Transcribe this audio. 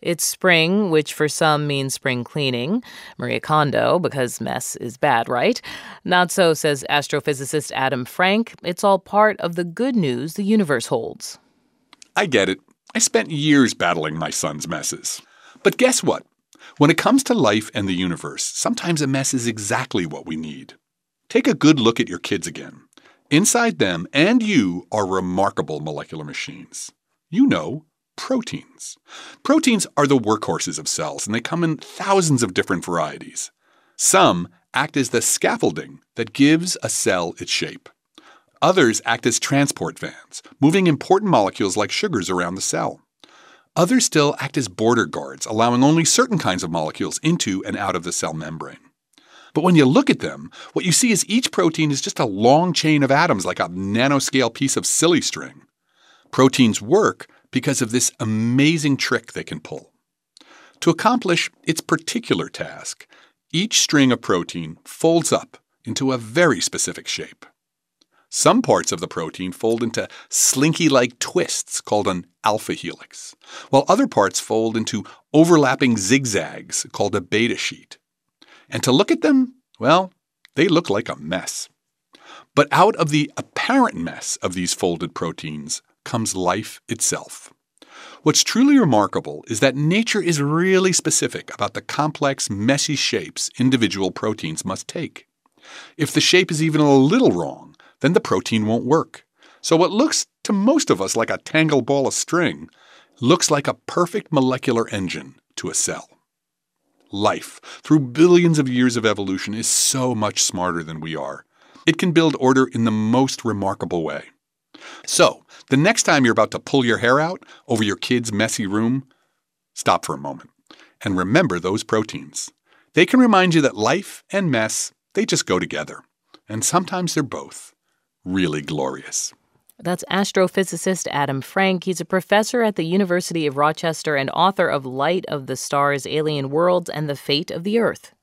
It's spring, which for some means spring cleaning. Maria Kondo, because mess is bad, right? Not so, says astrophysicist Adam Frank. It's all part of the good news the universe holds. I get it. I spent years battling my son's messes. But guess what? When it comes to life and the universe, sometimes a mess is exactly what we need. Take a good look at your kids again. Inside them and you are remarkable molecular machines. You know, proteins. Proteins are the workhorses of cells, and they come in thousands of different varieties. Some act as the scaffolding that gives a cell its shape. Others act as transport vans, moving important molecules like sugars around the cell. Others still act as border guards, allowing only certain kinds of molecules into and out of the cell membrane. But when you look at them, what you see is each protein is just a long chain of atoms like a nanoscale piece of silly string. Proteins work because of this amazing trick they can pull. To accomplish its particular task, each string of protein folds up into a very specific shape. Some parts of the protein fold into slinky-like twists called an alpha helix, while other parts fold into overlapping zigzags called a beta sheet. And to look at them, well, they look like a mess. But out of the apparent mess of these folded proteins comes life itself. What's truly remarkable is that nature is really specific about the complex, messy shapes individual proteins must take. If the shape is even a little wrong, then the protein won't work. So what looks to most of us like a tangled ball of string looks like a perfect molecular engine to a cell. Life, through billions of years of evolution, is so much smarter than we are. It can build order in the most remarkable way. So, the next time you're about to pull your hair out over your kid's messy room, stop for a moment and remember those proteins. They can remind you that life and mess, they just go together. And sometimes they're both really glorious. That's astrophysicist Adam Frank. He's a professor at the University of Rochester and author of Light of the Stars, Alien Worlds, and the Fate of the Earth.